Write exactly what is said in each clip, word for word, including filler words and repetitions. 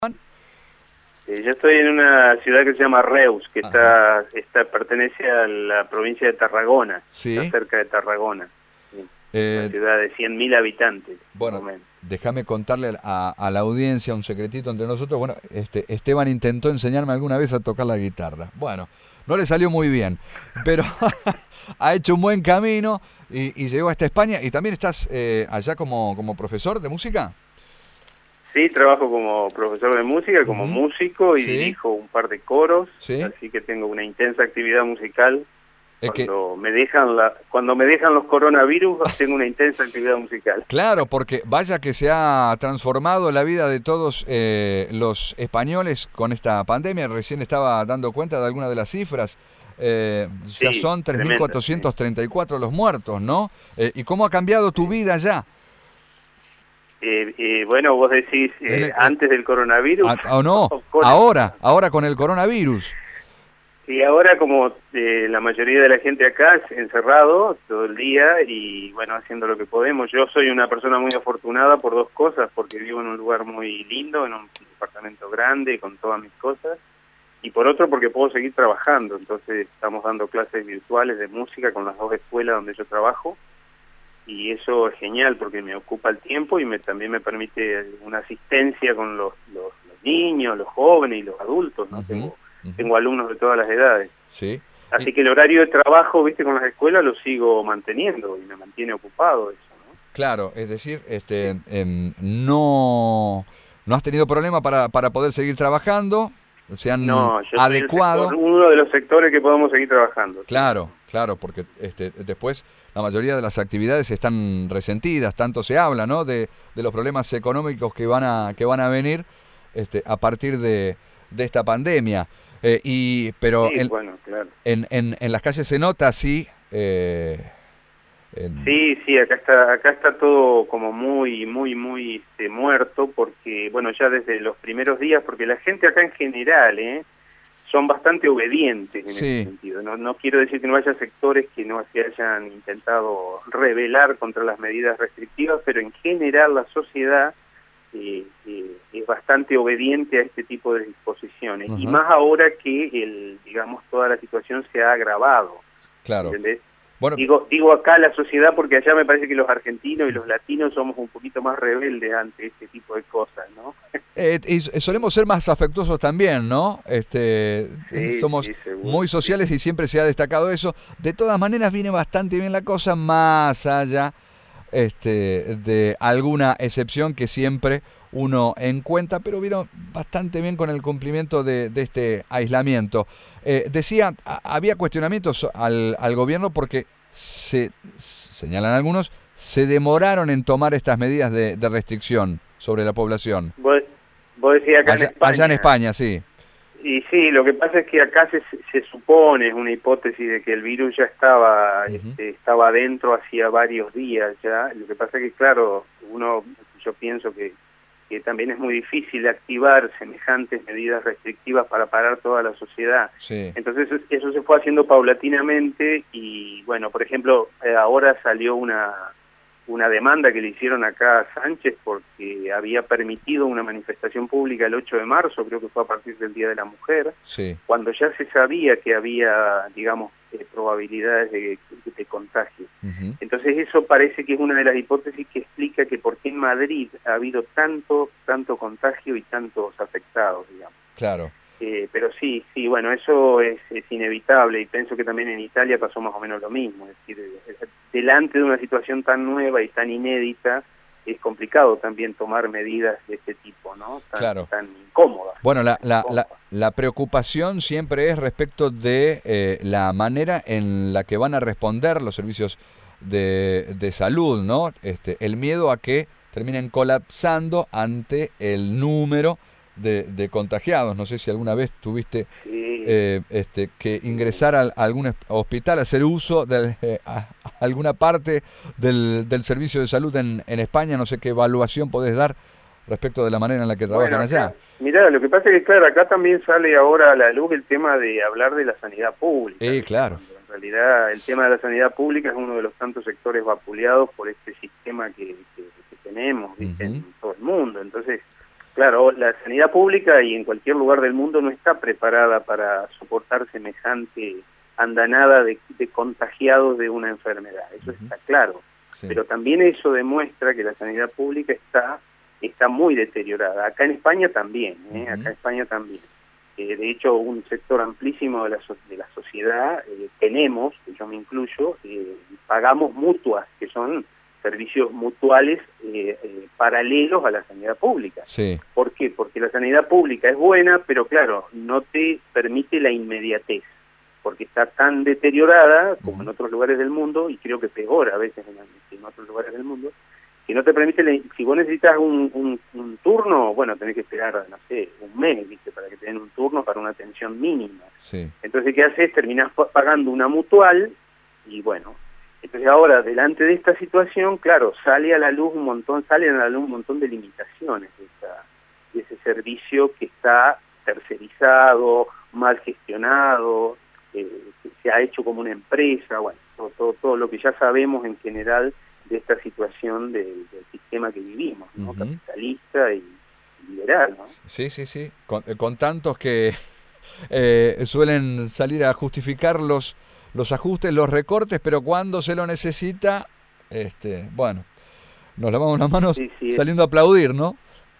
Eh, yo estoy en una ciudad que se llama Reus, que Ajá. está, está pertenece a la provincia de Tarragona, está Sí. cerca de Tarragona, sí. Una Eh, ciudad de cien mil habitantes, más o bueno, menos. déjame contarle a, a la audiencia un secretito entre nosotros. Bueno, este, Esteban intentó enseñarme alguna vez a tocar la guitarra. Bueno, no le salió muy bien, pero ha hecho un buen camino y, y llegó hasta España. ¿Y también estás eh, allá como, como profesor de música? Sí, trabajo como profesor de música, como Ujú. músico y Sí, dirijo un par de coros, sí. así que tengo una intensa actividad musical. Es que, Cuando me dejan la, cuando me dejan los coronavirus, tengo una intensa actividad musical. claro, porque vaya que se ha transformado la vida de todos eh, los españoles con esta pandemia. Recién estaba dando cuenta de algunas de las cifras. Eh, ya Sí, son tres mil tremenda, sí. cuatrocientos treinta y cuatro los muertos, ¿no? Eh, ¿Y cómo ha cambiado tu Sí. vida ya? Eh, eh, bueno, vos decís En eh, el- en- antes del coronavirus a- ¿O no? o con el Ahora, coronavirus. ahora con el coronavirus. Y ahora como eh, la mayoría de la gente acá es encerrado todo el día y bueno, haciendo lo que podemos. Yo soy una persona muy afortunada por dos cosas, porque vivo en un lugar muy lindo, en un departamento grande con todas mis cosas, y por otro porque puedo seguir trabajando. Entonces estamos dando clases virtuales de música con las dos escuelas donde yo trabajo y eso es genial porque me ocupa el tiempo y me también me permite una asistencia con los, los, los niños, los jóvenes y los adultos, ¿no? Ujú, Tengo ujú. tengo alumnos de todas las edades. Sí. Y, Así que el horario de trabajo, viste, con las escuelas lo sigo manteniendo y me mantiene ocupado eso, ¿no? claro, es decir, Sí. este, em, no, no has tenido problema para, para poder seguir trabajando. Se han No, yo soy el sector, adecuado. uno de los sectores que podemos seguir trabajando, sí. Claro, claro, porque este, después la mayoría de las actividades están resentidas, tanto se habla, ¿no? De, de los problemas económicos que van a, que van a venir este, a partir de, de esta pandemia. Eh, y, pero Sí, en, bueno, claro. en, en, en las calles se nota, sí. Eh, en- Sí, sí, acá está, acá está todo como muy, muy, muy este, muerto, porque, bueno, ya desde los primeros días, porque la gente acá en general, ¿eh? Son bastante obedientes en ese sí, sentido. No, no quiero decir que no haya sectores que no se hayan intentado rebelar contra las medidas restrictivas, pero en general la sociedad eh, eh, es bastante obediente a este tipo de disposiciones, y ajá, más ahora que el, digamos, toda la situación se ha agravado, claro. ¿entendés? Bueno, Digo, digo acá la sociedad porque allá me parece que los argentinos y los latinos somos un poquito más rebeldes ante este tipo de cosas, ¿no? Eh, y solemos ser más afectuosos también, ¿no? Este, Sí, somos sí, seguro, muy sí. sociales y siempre se ha destacado eso. De todas maneras viene bastante bien la cosa, más allá este, de alguna excepción que siempre uno encuentra, pero vino bastante bien con el cumplimiento de, de este aislamiento. Eh, decía, a- había cuestionamientos al, al gobierno porque se señalan algunos, se demoraron en tomar estas medidas de, de restricción sobre la población. Vos, vos decís acá en Allá, allá en España. España, sí. Y sí, lo que pasa es que acá se, se supone, es una hipótesis de que el virus ya estaba Ujú. este, estaba adentro hacía varios días ya. Lo que pasa es que, claro, uno, yo pienso que, que también es muy difícil activar semejantes medidas restrictivas para parar toda la sociedad. Sí. Entonces eso, eso se fue haciendo paulatinamente y, bueno, por ejemplo, eh, ahora salió una una demanda que le hicieron acá a Sánchez porque había permitido una manifestación pública el ocho de marzo, creo que fue a partir del Día de la Mujer, Sí. cuando ya se sabía que había, digamos, eh, probabilidades de, de contagio. Ujú. Entonces eso parece que es una de las hipótesis que explica que por qué en Madrid ha habido tanto, tanto contagio y tantos afectados, digamos. Claro. Eh, pero sí, sí, bueno, eso es, es inevitable y pienso que también en Italia pasó más o menos lo mismo. Es decir, eh, delante de una situación tan nueva y tan inédita, es complicado también tomar medidas de este tipo, ¿no? Tan, Claro. tan incómodas, Bueno, la, tan la, la, incómodas. la preocupación siempre es respecto de eh, la manera en la que van a responder los servicios de, de salud, ¿no? Este, el miedo a que terminen colapsando ante el número de, de contagiados. No sé si alguna vez tuviste Sí, eh, este, que sí. ingresar a, a algún es- hospital, hacer uso de eh, a- a alguna parte del, del servicio de salud en, en España. No sé qué evaluación podés dar respecto de la manera en la que Bueno, trabajan allá. acá, mirá, lo que pasa es que, claro, acá también sale ahora a la luz el tema de hablar de la sanidad pública, Eh, ¿viste? claro. Cuando en realidad el tema de la sanidad pública es uno de los tantos sectores vapuleados por este sistema que, que, que tenemos, ¿viste? Ujú. En todo el mundo. Entonces, Claro, la sanidad pública y en cualquier lugar del mundo no está preparada para soportar semejante andanada de, de contagiados de una enfermedad, eso Uh-huh. está claro. Sí. Pero también eso demuestra que la sanidad pública está está muy deteriorada. Acá en España también, ¿eh? Uh-huh. Acá en España también. Eh, de hecho, un sector amplísimo de la, so de la sociedad eh, tenemos, que yo me incluyo, eh, pagamos mutuas, que son servicios mutuales eh, eh, paralelos a la sanidad pública. Sí. ¿Por qué? Porque la sanidad pública es buena, pero claro, no te permite la inmediatez, porque está tan deteriorada como Uh-huh. en otros lugares del mundo, y creo que peor a veces en, en otros lugares del mundo, que no te permite, la, si vos necesitas un, un, un turno, bueno, tenés que esperar, no sé, un mes, ¿viste? Para que te den un turno para una atención mínima. Sí. Entonces, ¿qué haces? Terminás pagando una mutual, y bueno, entonces ahora, delante de esta situación, claro, sale a la luz un montón, salen a la luz un montón de limitaciones de, esta, de ese servicio que está tercerizado, mal gestionado, eh, que se ha hecho como una empresa, bueno, todo, todo, todo lo que ya sabemos en general de esta situación del, del sistema que vivimos, ¿no? Uh-huh. Capitalista y liberal, ¿no? Sí, sí, sí, con, con tantos que eh, suelen salir a justificar los, los ajustes, los recortes, pero cuando se lo necesita, este, bueno, nos lavamos las manos sí, sí, saliendo a aplaudir, ¿no?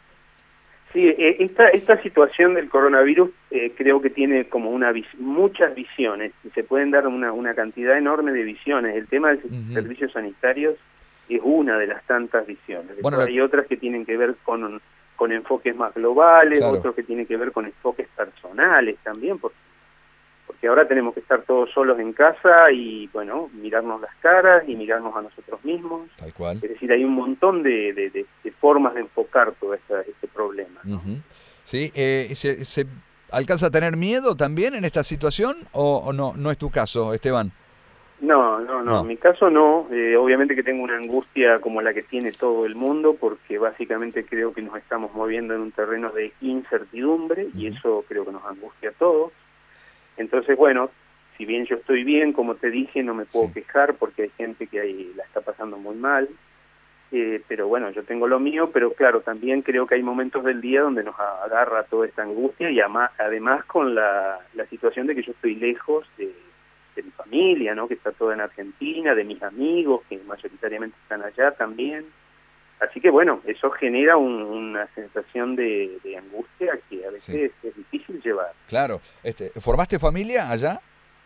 Sí, eh, esta, esta situación del coronavirus eh, creo que tiene como una vis muchas visiones, y se pueden dar una, una cantidad enorme de visiones. El tema de los uh-huh. servicios sanitarios es una de las tantas visiones. Después bueno, hay otras que tienen que ver con, con enfoques más globales, claro. Otros que tienen que ver con enfoques personales también, porque, porque ahora tenemos que estar todos solos en casa y, bueno, mirarnos las caras y mirarnos a nosotros mismos. Tal cual. Es decir, hay un montón de, de, de, de formas de enfocar todo esta, este problema, ¿no? Uh-huh. Sí, eh, ¿se, ¿se alcanza a tener miedo también en esta situación o, o no, no es tu caso, Esteban? No, no, no, no, en mi caso no, eh, obviamente que tengo una angustia como la que tiene todo el mundo, porque básicamente creo que nos estamos moviendo en un terreno de incertidumbre, uh-huh. y eso creo que nos angustia a todos. Entonces, bueno, si bien yo estoy bien, como te dije, no me puedo sí. quejar porque hay gente que ahí la está pasando muy mal, eh, pero bueno, yo tengo lo mío, pero claro, también creo que hay momentos del día donde nos agarra toda esta angustia y ama, además con la, la situación de que yo estoy lejos de... de mi familia, ¿no? Que está toda en Argentina, de mis amigos, que mayoritariamente están allá también. Así que bueno, eso genera un, una sensación de, de angustia que a veces sí. es difícil llevar. Claro. Este, ¿Formaste familia allá?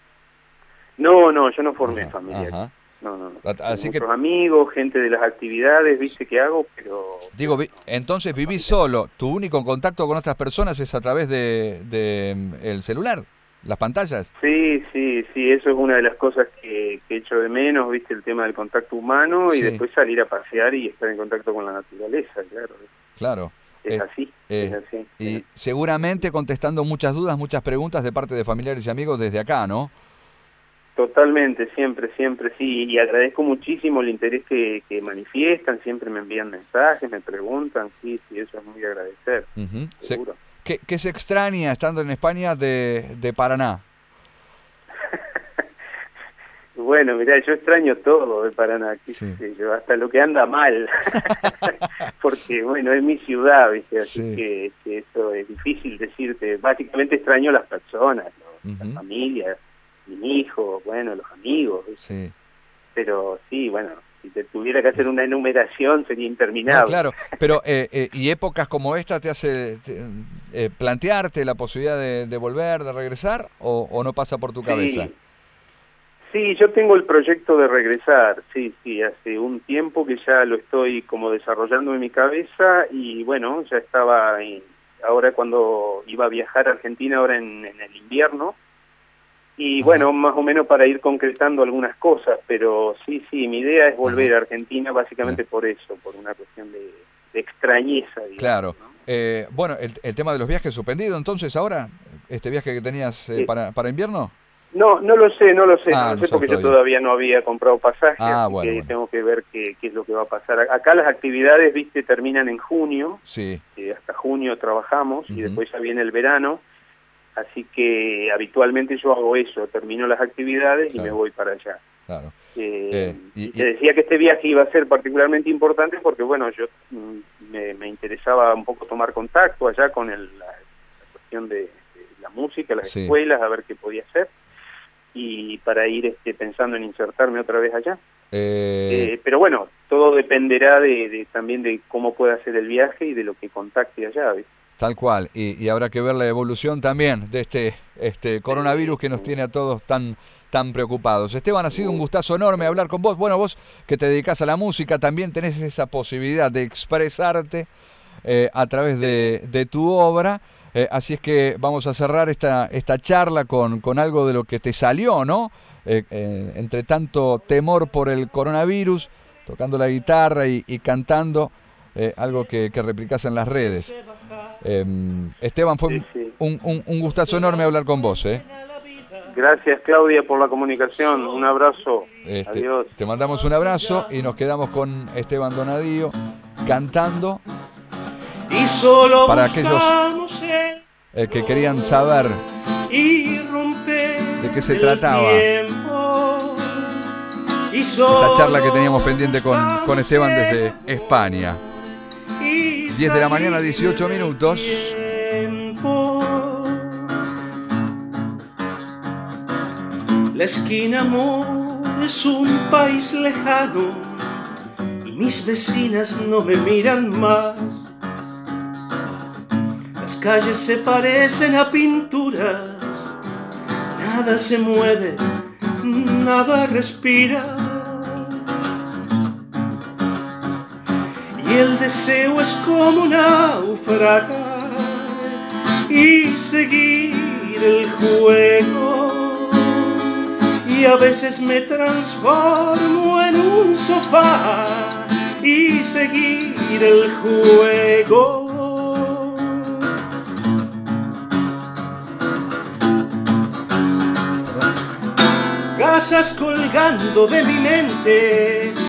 No, no, yo no formé ajá, familia. Ajá. No, no, no. Así muchos que... amigos, gente de las actividades, viste, que hago, pero... Digo, vi... entonces vivís solo. ¿Tu único contacto con otras personas es a través de, de el celular? ¿Las pantallas? Sí, sí, sí, eso es una de las cosas que, que echo de menos, viste, el tema del contacto humano sí. y después salir a pasear y estar en contacto con la naturaleza, claro. Claro. Es eh, así, eh, es así. Y es. seguramente contestando muchas dudas, muchas preguntas de parte de familiares y amigos desde acá, ¿no? Totalmente, siempre, siempre, sí, y agradezco muchísimo el interés que, que manifiestan, siempre me envían mensajes, me preguntan, sí, sí, eso es muy de agradecer, uh-huh. seguro. Se... ¿Qué, ¿Qué se extraña estando en España de, de Paraná? Bueno, mirá, yo extraño todo de Paraná, qué sí. sé yo, hasta lo que anda mal, porque bueno, es mi ciudad, ¿viste? Así sí. que, que eso es difícil decirte, básicamente extraño las personas, ¿no? Uh-huh. La familia, mi hijo, bueno, los amigos, ¿viste? Sí. Pero sí, bueno, si te tuviera que hacer una enumeración sería interminable. No, claro, pero eh, eh, y épocas como esta te hace te, eh, plantearte la posibilidad de, de volver, de regresar, o, o no pasa por tu sí. cabeza. Sí, yo tengo el proyecto de regresar, sí, sí, hace un tiempo que ya lo estoy como desarrollando en mi cabeza y bueno, ya estaba, en, ahora cuando iba a viajar a Argentina ahora en, en el invierno, y Ajá. bueno, más o menos para ir concretando algunas cosas, pero sí, sí, mi idea es volver Ajá. a Argentina básicamente Ajá. por eso, por una cuestión de, de extrañeza, digamos. Claro. ¿no? Eh, bueno, el, el tema de los viajes suspendido, entonces, ahora, este viaje que tenías eh, sí. para, para invierno. No, no lo sé, no lo sé, ah, no lo no sé porque todavía. yo todavía no había comprado pasajes, ah, así bueno, que bueno. tengo que ver qué, qué es lo que va a pasar. Acá las actividades, viste, terminan en junio, sí. eh, hasta junio trabajamos uh-huh. y después ya viene el verano, así que habitualmente yo hago eso, termino las actividades claro. y me voy para allá. claro. Eh, Eh, y, y te decía que este viaje iba a ser particularmente importante porque, bueno, yo mm, me, me interesaba un poco tomar contacto allá con el, la, la cuestión de, de la música, las sí. escuelas, a ver qué podía hacer, y para ir este, pensando en insertarme otra vez allá. Eh, Eh, pero bueno, todo dependerá de, de también de cómo pueda ser el viaje y de lo que contacte allá, ¿viste? Tal cual, y, y habrá que ver la evolución también de este, este coronavirus que nos tiene a todos tan, tan preocupados. Esteban, ha sido un gustazo enorme hablar con vos. Bueno, vos que te dedicás a la música también tenés esa posibilidad de expresarte eh, a través de, de tu obra, eh, así es que vamos a cerrar esta, esta charla con, con algo de lo que te salió, ¿no? Eh, eh, entre tanto temor por el coronavirus, tocando la guitarra y, y cantando, eh, algo que, que replicás en las redes. Eh, Esteban, fue Sí, sí. un, un, un gustazo enorme hablar con vos. ¿eh? Gracias, Claudia, por la comunicación. Un abrazo. Este, Adiós. te mandamos un abrazo y nos quedamos con Esteban Donadío cantando. Y solo para aquellos eh, que querían saber y romper de qué se trataba y esta charla que teníamos pendiente con, con Esteban desde España. diez de la mañana, dieciocho minutos. La esquina, amor, es un país lejano y mis vecinas no me miran más. Las calles se parecen a pinturas, nada se mueve, nada respira. Y el deseo es como naufragar y seguir el juego. Y a veces me transformo en un sofá y seguir el juego. Gasas colgando de mi mente.